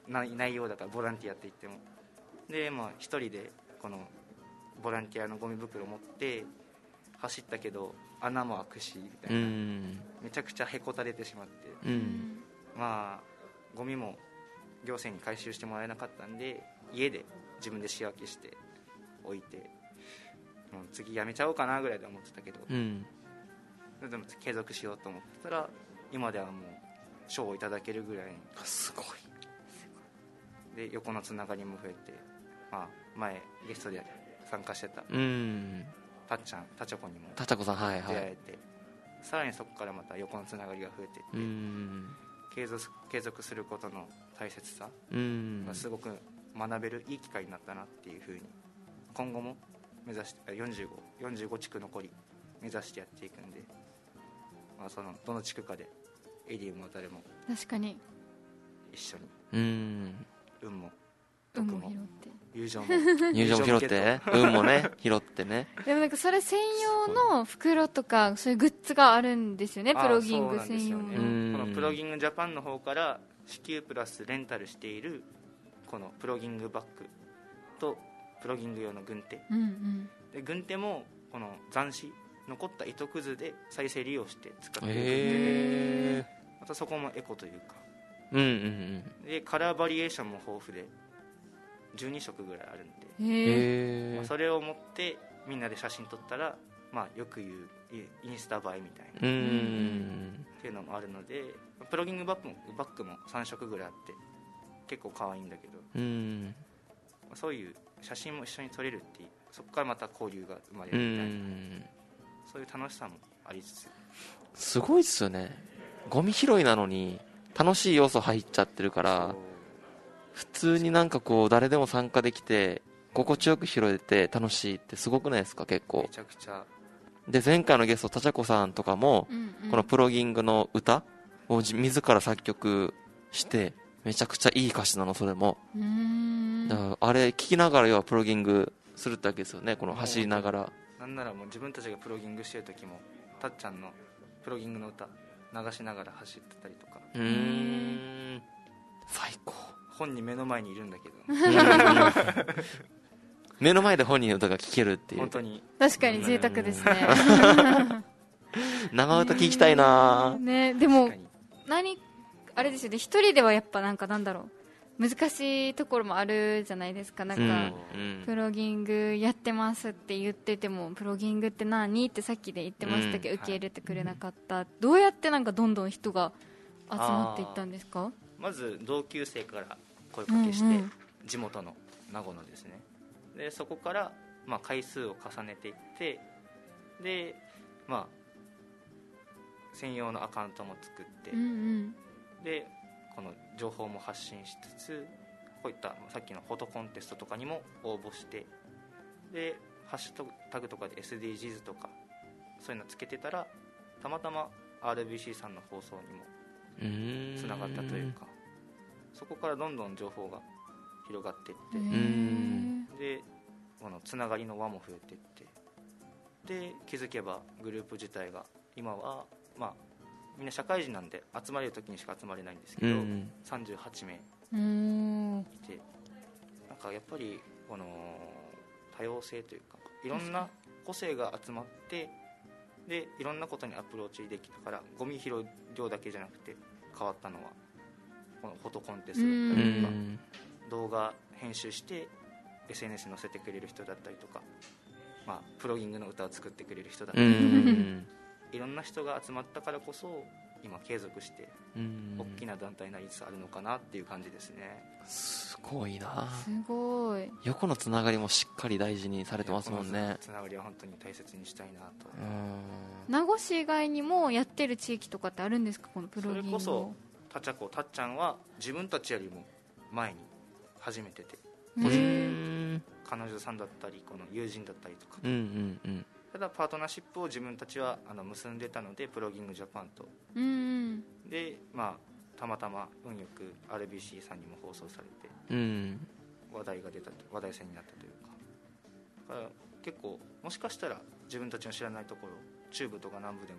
ない内容だからボランティアって言ってもで、まあ、一人でこのボランティアのゴミ袋を持って走ったけど穴も開くしみたいな、うん、めちゃくちゃへこたれてしまって、うん、まあゴミも行政に回収してもらえなかったんで家で自分で仕分けして置いてもう次やめちゃおうかなぐらいで思ってたけど、うん、それでも継続しようと思ってたら今ではもう賞をいただけるぐらいすごいで横のつながりも増えて、まあ、前ゲストで参加してた、 うん、 たっちゃんたちょこにもたちょこさん、はいはい、 出会えてさらにそこからまた横のつながりが増えていって、うん、継続、継続することの大切さがすごく学べるいい機会になったなっていうふうに今後も目指してよんじゅうご、よんじゅうご地区残り目指してやっていくんで、まあ、そのどの地区かでエリウムも誰も確かに一緒にうん運も運も拾って友情も友情も拾って運もね拾ってねでもなんかそれ専用の袋とかそういうグッズがあるんですよねプロギング専用の、 ね、このプロギングジャパンの方から支給プラスレンタルしているこのプロギングバッグとプロギング用の軍手、うんうん、で軍手もこの残紙残った糸くずで再生利用して使っている軍手でまたそこもエコというか、うんうんうん、でカラーバリエーションも豊富でじゅうにしょくぐらいあるんで、まあ、それを持ってみんなで写真撮ったら、まあ、よく言うインスタ映えみたいなうんっていうのもあるのでプロギングバッグも、バッグもさんしょくぐらいあって結構可愛いんだけどうんそういう写真も一緒に撮れるっていうそこからまた交流が生まれるみたいなそういう楽しさもありつつすごいっすよねゴミ拾いなのに楽しい要素入っちゃってるから普通になんかこう誰でも参加できて心地よく拾えて楽しいってすごくないですか結構めちゃくちゃで前回のゲストたちゃこさんとかも、うんうん、このプロギングの歌を自ら作曲してめちゃくちゃいい歌詞なのそれもうーんだからあれ聴きながら要はプロギングするってわけですよねこの走りながらなんならもう自分たちがプロギングしてる時もたっちゃんのプロギングの歌流しながら走ってたりとかうーん最高本人目の前にいるんだけど目の前で本人の歌が聴けるっていう本当に確かに贅沢ですね生歌聴きたいなねでも何あれですよね一人ではやっぱなんかなんだろう難しいところもあるじゃないですかなんか、うん、プロギングやってますって言っててもプロギングって何ってさっきで言ってましたけど、うん、受け入れてくれなかった、はい、どうやってなんかどんどん人が集まっていったんですかまず同級生から声かけして、うんうん、地元の名護のですねでそこから、まあ、回数を重ねていってで、まあ、専用のアカウントも作って、うんうんでこの情報も発信しつつこういったさっきのフォトコンテストとかにも応募してでハッシュタグとかで エスディージーズ とかそういうのつけてたらたまたま アールビーシー さんの放送にもつながったというかそこからどんどん情報が広がっていってでこのつながりの輪も増えていってで気づけばグループ自体が今はまあみんな社会人なんで集まれる時にしか集まれないんですけど、うん、さんじゅうはちめいいてなんかやっぱりこの多様性というかいろんな個性が集まってでいろんなことにアプローチできたからゴミ拾い量だけじゃなくて変わったのはこのフォトコンテストだったりとか動画編集して エスエヌエス に載せてくれる人だったりとか、まあ、プロギングの歌を作ってくれる人だったりとかいろんな人が集まったからこそ今継続して大きな団体になりつつあるのかなっていう感じですね。 すごいなすごい横のつながりもしっかり大事にされてますもんね。 つながりは本当に大切にしたいなと。 名護市以外にもやってる地域とかってあるんですかこのプロギングを。 それこそたちゃこたっちゃんは自分たちよりも前に始めてて個人で彼女さんだったりこの友人だったりとか、うんうんうん、ただパートナーシップを自分たちはあの結んでたのでプロギングジャパンと、うんうん、でまあたまたま運よく アールビーシー さんにも放送されて、うん、話題が出た話題性になったというか、だから結構もしかしたら自分たちの知らないところ中部とか南部でも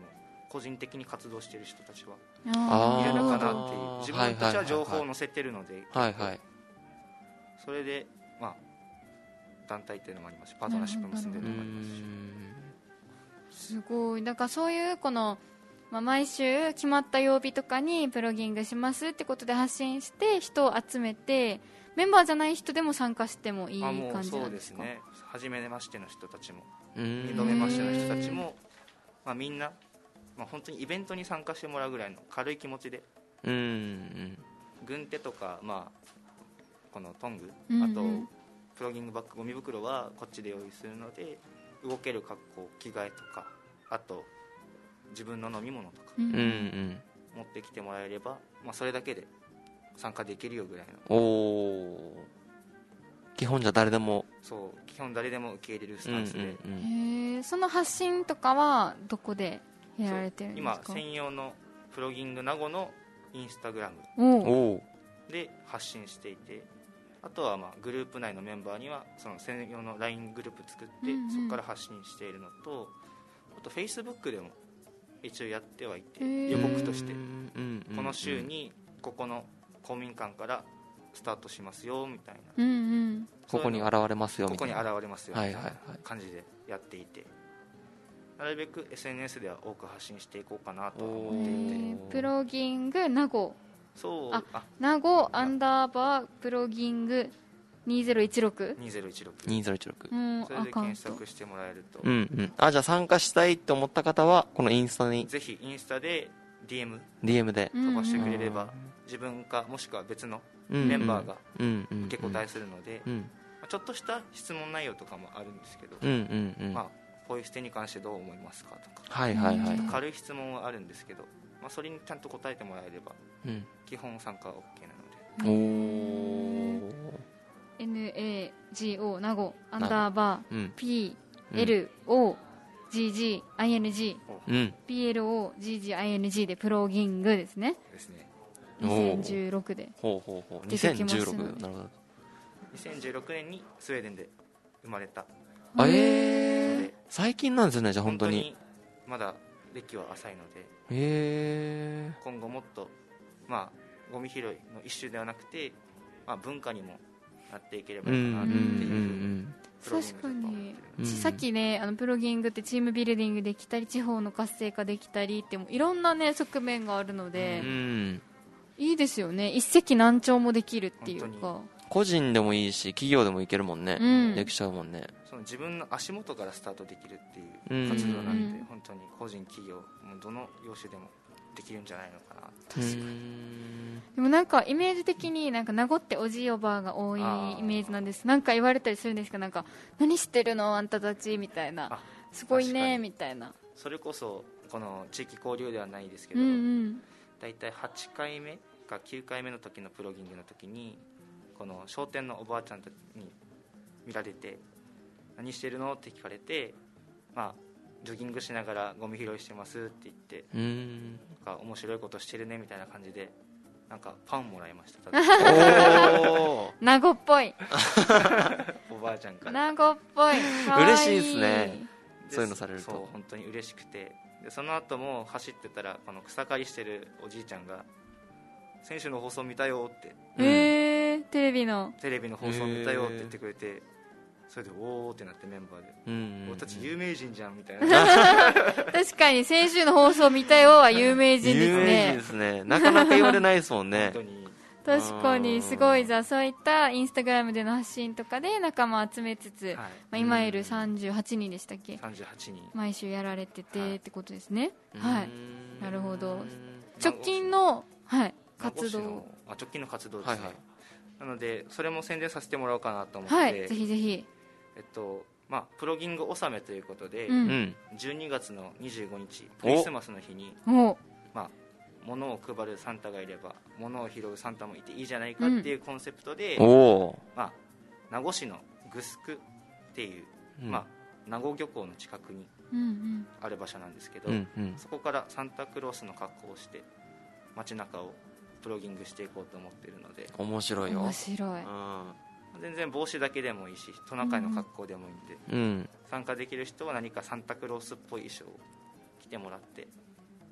個人的に活動している人たちはあいるのかなあっていうー自分たちは情報を載せてるので、 はいはい、 それで、まあ、団体っていうのもありますしパートナーシップ結んでるのもありますし、 すごい。だからそういうこの、まあ、毎週決まった曜日とかにプロギングしますってことで発信して人を集めて、メンバーじゃない人でも参加してもいいあもう感じそなんでか。 うですすね。初めましての人たちもうーん二度目ましての人たちも、まあ、みんな、まあ、本当にイベントに参加してもらうぐらいの軽い気持ちで、 うんうん軍手とか、まあ、このトング、 うんうんあとプロギングバッグ、ゴミ袋はこっちで用意するので、動ける格好、着替えとか、あと自分の飲み物とかうんうんうん持ってきてもらえれば、まあ、それだけで参加できるよぐらいの、 おお、基本じゃ誰でも、 そう基本誰でも受け入れるスタンスで、 うんうんうんへえ。その発信とかはどこでやられてるんですか？ 今専用のプロギング名護のインスタグラムおうおお、 で発信していて、あとはまあグループ内のメンバーにはその専用の ライン グループ作って、 うんうんそこから発信しているのと、あと Facebook でも一応やってはいて、 へー予告としてうんうんうん、 この週にここの公民館からスタートしますよみたいな、 うんうんここに現れますよここにみたいな、 現れますよみたいないははいはい感じでやっていて、なるべく エスエヌエス では多く発信していこうかなとは思っていて、 えープロギング名護、 そうああ名護アンダーバープロギングにせんじゅうろく、 にせんじゅうろく、 にせんじゅうろく、 うん、 それでアカウント。 検索してもらえると、 うんうん、あ、じゃあ参加したいって思った方はこのインスタにぜひインスタで ディーエムディーエム でうん飛ばしてくれれば、 うん自分かもしくは別のうんうんメンバーがうんうん受け答えするので、 うんまあちょっとした質問内容とかもあるんですけど、 うんうんうん、 まあ、ポイ捨てに関してどう思いますかとか、 はいはいはい、 うん軽い質問はあるんですけど、まあ、それにちゃんと答えてもらえればうん、 基本参加は OK なので、 おお、 エヌエージーオー 名護アンダーバーうんピーエルオージージーアイエヌジーうん、 ピーエルオージージーアイエヌジー でプロギングですね。 ですね。 おーにせんじゅうろくでほうほうほう、 出てきますにせんじゅうろく、なるほど。 にせんじゅうろくねんにスウェーデンで生まれたあ、 へえー、最近なんですね、じゃあ本当に。 まだ歴は浅いので、 へえ今後もっと、まあ、ゴミ拾いの一種ではなくて、まあ、文化にもなっていければー、ういいんうんかなっていううんプロギングだと確かに、 思ってるうんさっきねあのプロギングってチームビルディングできたり地方の活性化できたりってもういろんなね側面があるのでうん、う、ん、 いいですよね。一石何鳥もできるっていうか、 個人でもいいし企業でもいけるもんね、 うんできちゃうもんね。 その自分の足元からスタートできるっていう活動なんで、 うん本当に個人企業もうどの業種でもできるんじゃないのかな。 うーん、 でもなんかイメージ的になんか名護っておじいおばあが多いイメージなんです。なんか言われたりするんですか、なんか何知ってるのあんたたちみたいな、 あすごいね確かにみたいな。 それこそこの地域交流ではないですけうど、 んうんだいたいはちかいめかきゅうかいめの時のプロギングの時にこの商店のおばあちゃんたちに見られて、何してるのって聞かれて、まあ、ジョギングしながらゴミ拾いしてますって言って、 うーん、 なんか面白いことしてるねみたいな感じで、なんかパンもらいましたおー、 名護っぽいおばあちゃんから。 名護っぽいかわいい嬉しいですね。 でそういうのされるとそう本当に嬉しくて、でその後も走ってたらこの草刈りしてるおじいちゃんが選手の放送見たよって、 うんへーテレビのテレビの放送見たよって言ってくれて、それでおーってなってメンバーで、 うんうん、 俺たち有名人じゃんみたいな確かに先週の放送見たよは有名人です有名人ねですね。なかなか言われないですもんね本。当に確かにすごい。じゃあそういったインスタグラムでの発信とかで仲間を集めつつ、 はいまあ、今いるさんじゅうはちにんでしたっけ、 さんじゅうはちにん毎週やられててってことですね。 うーんはい、なるほど。直近の、はい、活名護市動のあ直近の活動ですね、 はいはいなのでそれも宣伝させてもらおうかなと思って、 はいぜひぜひ。 えっとまあ、プロギング納めということで、 うんうん、 じゅうにがつのにじゅうごにちクリスマスの日に、 おまあ、物を配るサンタがいれば物を拾うサンタもいていいじゃないかっていうコンセプトで、 おお、 まあ、名護市のグスクっていう、 うん、 まあ、名護漁港の近くにうんうんある場所なんですけど、 うんうん、 そこからサンタクロースの格好をして街中をプロギングしていこうと思っているので、 面白いよ。 面白い。 う全然帽子だけでもいいしトナカイの格好でもいいんで、 ん、うん、 参加できる人は何かサンタクロースっぽい衣装を着てもらって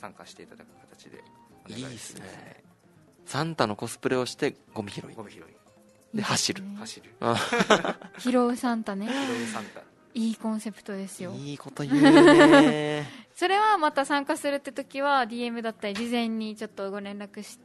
参加していただく形でお願いします。 いいですね。サンタのコスプレをしてゴミ拾いゴミ拾いで走る。 走る拾うサンタね。 拾うサンタ、 いいコンセプトですよ。 いいこと言うねそれはまた参加するって時は ディーエム だったり事前にちょっとご連絡して、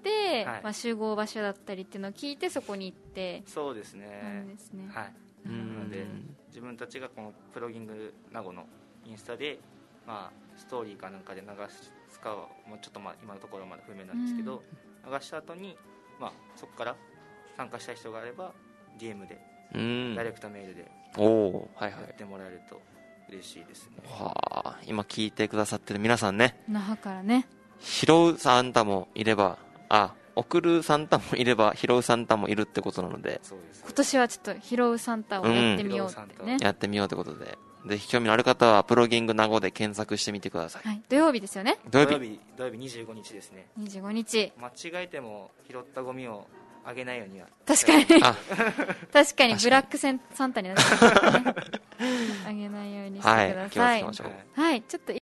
はい、 まあ、集合場所だったりっていうのを聞いてそこに行って。 そうですね。 なんですね。 はい。なので自分たちがこのプロギング名護のインスタで、まあ、ストーリーかなんかで流すかはもうちょっとまあ今のところまだ不明なんですけど、うん、流した後に、まあ、そこから参加したい人があれば ディーエム で、うん、ダイレクトメールでやってもらえると嬉しいですね。 はあ、今聞いてくださってる皆さんね、 那覇からね、 拾うサンタもいれば、あ、送るサンタもいれば拾うサンタもいるってことなので、 そうです、 今年はちょっと拾うサンタをやってみようってね、うん、 やってみようってことで、ぜひ興味のある方はプロギング名護で検索してみてください。 はい、土曜日ですよね。 土曜日土曜日にじゅうごにちですね。 にじゅうごにち、 間違えても拾ったゴミをあげないようには。 確かに確かにブラックセンサンタになってますねあげないようにしてください。 はい、気をつけましょう。 はい、ちょっと